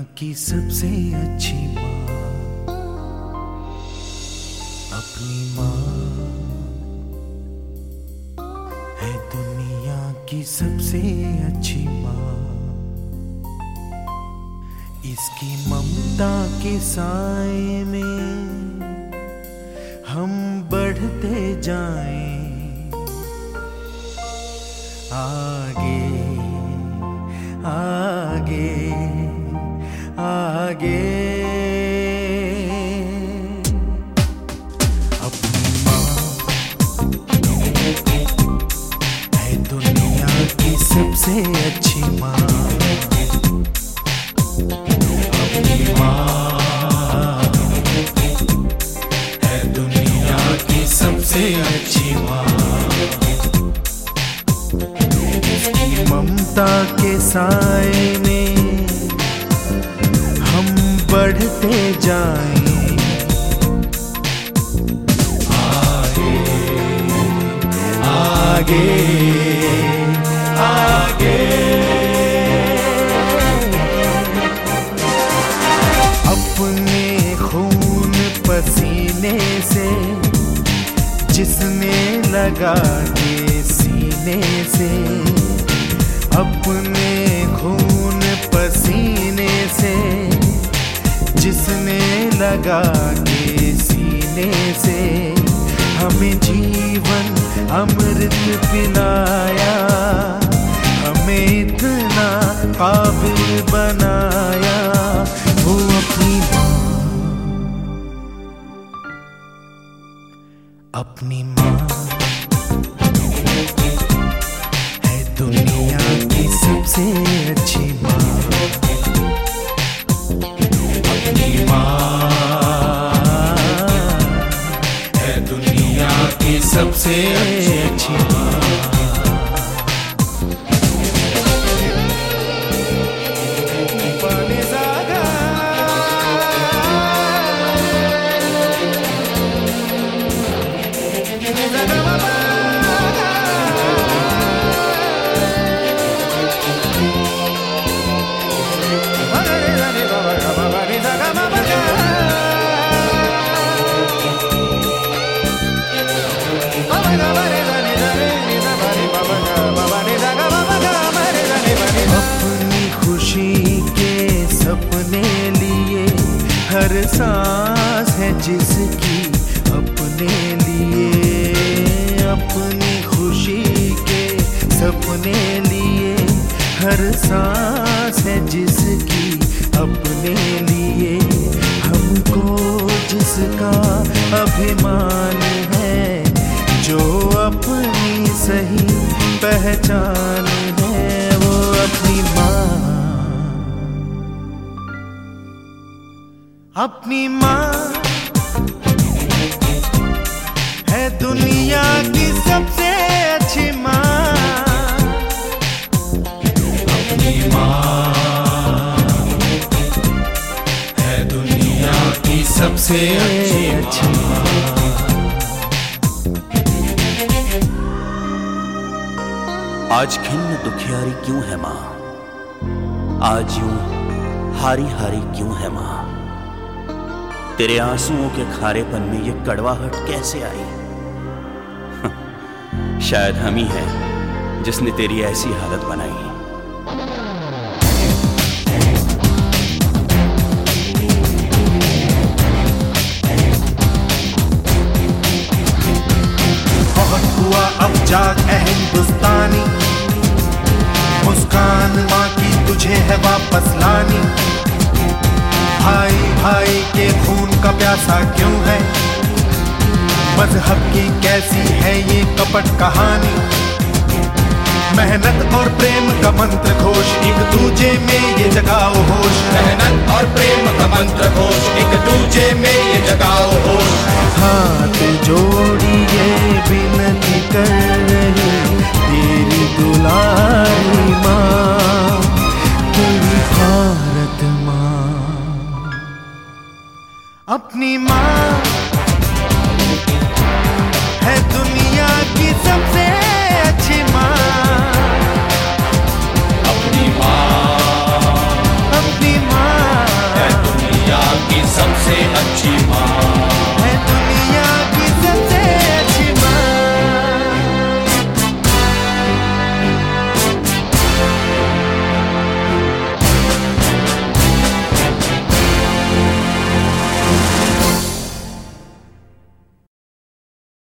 की सबसे अच्छी माँ अपनी माँ है। दुनिया की सबसे अच्छी माँ, इसकी ममता के साए में हम बढ़ते जाएं आगे आगे आगे। अपनी माँ है दुनिया की सबसे अच्छी माँ। अपनी माँ है दुनिया की सबसे अच्छी माँ, इसकी ममता के साए में हम बढ़ते जाएं आगे आगे आगे। अपने खून पसीने से जिसने लगा के सीने से, अपने खून पसीने से जिसने लगा के सीने से हमें जीवन अमृत पिलाया, हमें इतना काबिल बनाया। वो अपनी माँ, अपनी माँ है दुनिया की सबसे अच्छी माँ। अपनी माँ है दुनिया की सबसे अच्छी माँ। अपनी खुशी के सपने लिए हर सांस है जिसकी अपने लिए, अपनी खुशी के सपने लिए हर सांस है जिसकी अपने लिए। हमको जिसका अभिमान है, जो अपनी सही पहचान है, वो अपनी माँ, अपनी माँ है दुनिया की सबसे अच्छी माँ। अपनी माँ है दुनिया की सबसे अच्छी माँ। आज खिन्न दुखियारी क्यों है माँ, आज यूं हारी हारी क्यों है माँ। तेरे आंसुओं के खारेपन में ये कड़वाहट कैसे आई। शायद हम ही हैं जिसने तेरी ऐसी हालत बनाई। बहुत हुआ अब जाग ए हिंदुस्तानी, मुस्कान माँ की तुझे है वापस लानी। भाई भाई के खून का प्यासा क्यों है, मजहब की कैसी है ये कपट कहानी। मेहनत और प्रेम का मंत्र घोष एक दूजे में ये जगाओ होश। मेहनत और प्रेम का मंत्र घोष एक दूजे में ये जगाओ होश। हाथ जोड़िए विनती कर रही तेरी दुलारी माँ, तेरी भारत माँ। अपनी माँ है दुनिया की सबसे